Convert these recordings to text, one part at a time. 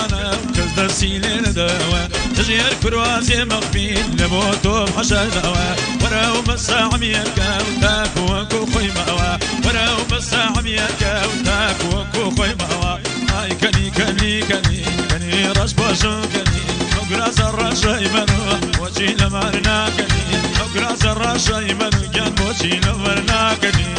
كرمانا كز دسيلين دوا تجير كروازي مغفين لموتو بحشا دوا وراو بس عميكا وتاك وكو خوي ماوا وراو بس عميكا وتاك وكو خوي ماوا هاي كني كني كني كني راس باشو كني وقراز الراشا يمنو وجي لمرنا كني وقراز الراشا يمنو كان وجي لمرنا كني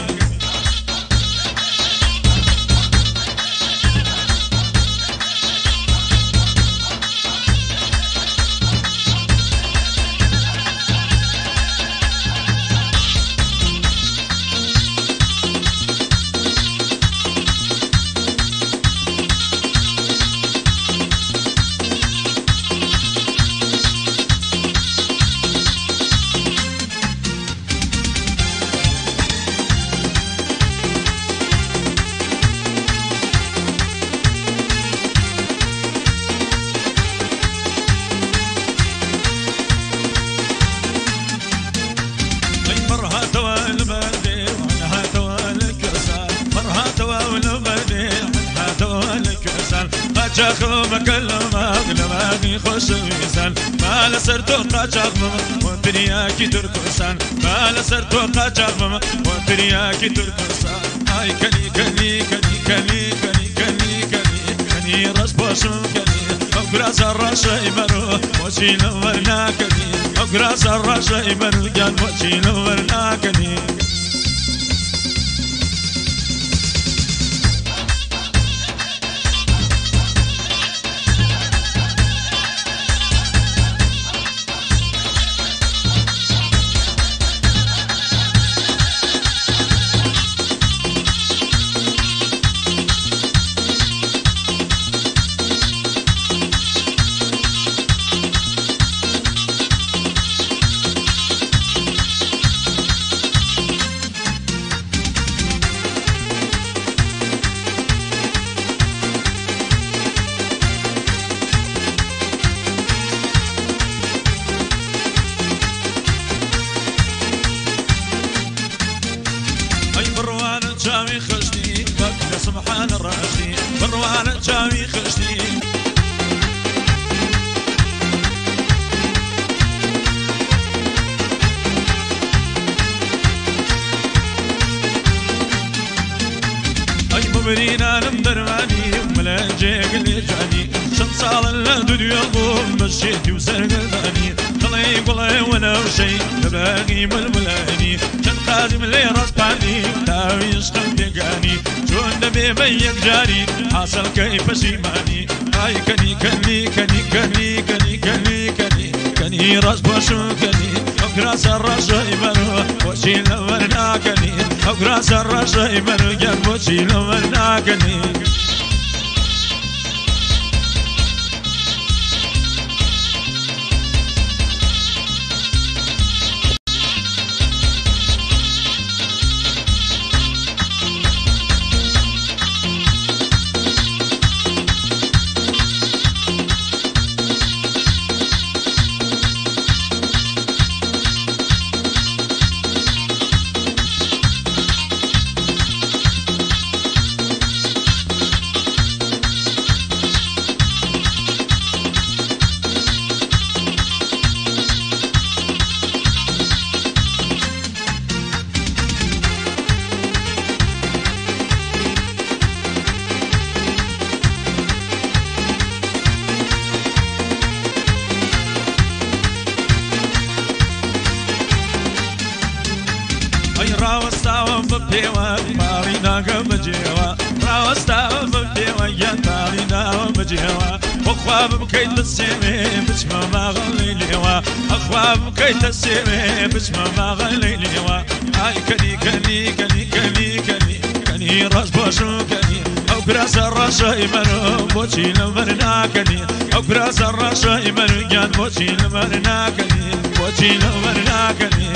قاچاخ مكلمك لماغي خوش ويسان ما لسرتو قاچاخ وترياكي تركسان ما لسرتو قاچاخ وترياكي تركسان هاي كني كني كني كني كني كني كني كني راس باشو كني وقراز الراشا يمرو وشي لورنا كني وقراز الراشا يمرو كان وشي لورنا كني جاوي خشتي بك سبحان الراشدي بروان جاوي خشتي اي مبرينا نمدرماني وملاجيك اللي جاني شمصال الدنيا قوم مشيتي وسرقداني طلعي قلعي وانا وشي تباقي ململاني كان قادم لي راسباني داوي يشقل بيقاني شون نبي بيك جاري حاصل كيف شيماني هاي كني كني كني كني كني كني كني كني راس باشو كني اقراس الراشا يمرو وشي لورنا كني اقراس الراشا يمرو جنب وشي لورنا كني راوستاو ببيوا مارينا كمجيوا راوستاو ببيوا يا مارينا ومجيوا اخواب بكيت السيمي بسمة ما غليليوا اخواب بكيت السيمي بسمة ما غليليوا هاي كني كني كني كني كني كني راس باشو كني او براس الراشا يمنو بوشي لمرنا كني او براس الراشا يمنو جان بوشي لمرنا كني بوشي لمرنا كني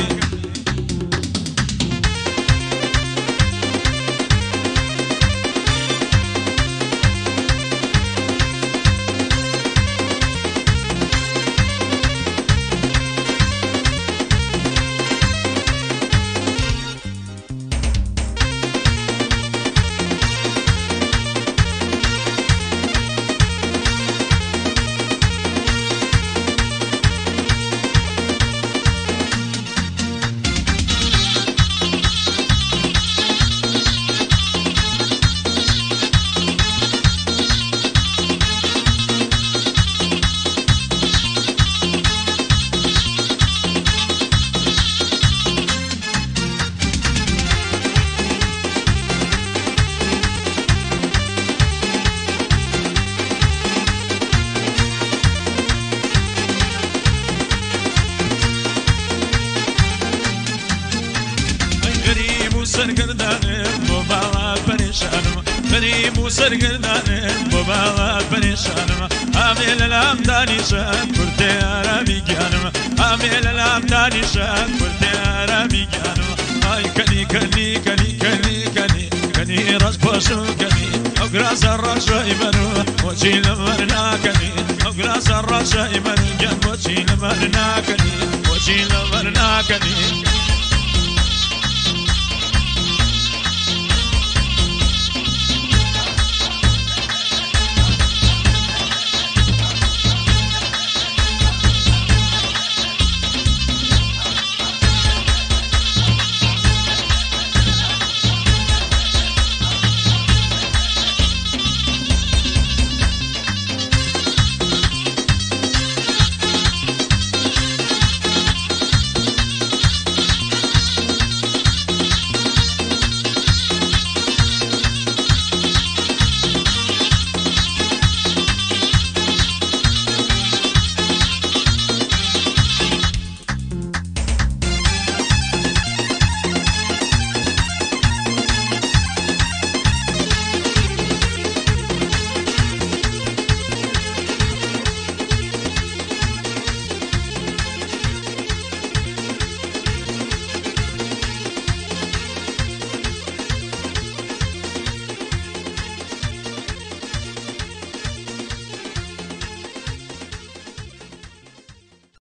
غريب وسرقردان وبالات بنشانم عامل الأمداني شان كرتي عربي جانم عامل الأمداني شان كرتي عربي جانم هاي كني كني كني كني كني كني راس باشو كني أقراص الرشا يبنو وشيل مرنا كني أقراص الرشا يبنو جنب وشيل مرنا كني وشيل مرنا كني